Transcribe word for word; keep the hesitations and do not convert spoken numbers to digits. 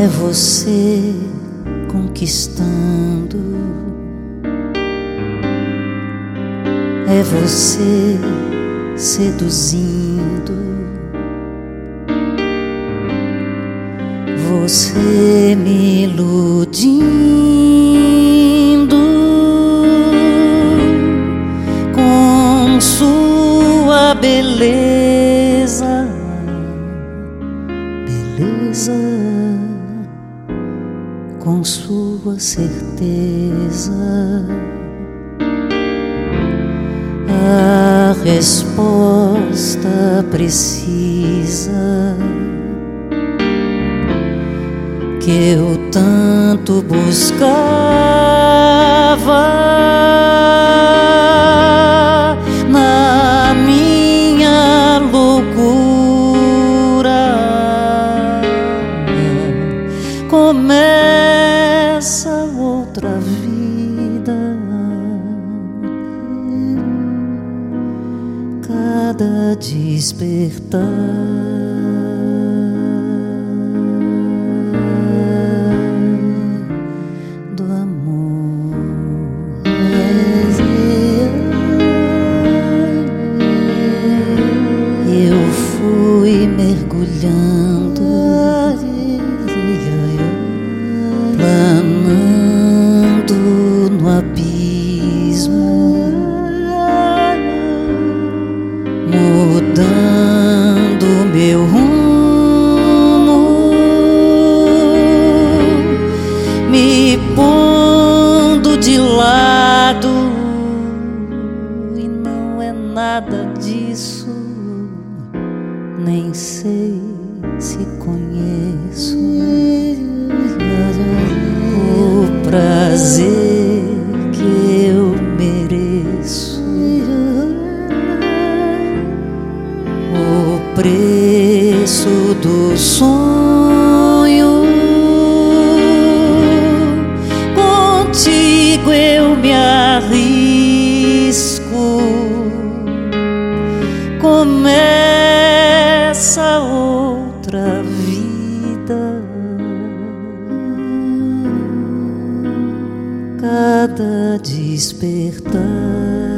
É você conquistando, é você seduzindo, você me iludindo com sua beleza, beleza, com sua certeza. A resposta precisa que eu tanto buscava na minha loucura. Começa outra vida, cada despertar do amor. Eu fui mergulhando, planando no abismo, mudando meu rumo, me pondo de lado, e não é nada disso. Nem sei se conheço o prazer que eu mereço, o preço do sonho. Contigo eu me arrisco. Começa outra vida, cada despertar.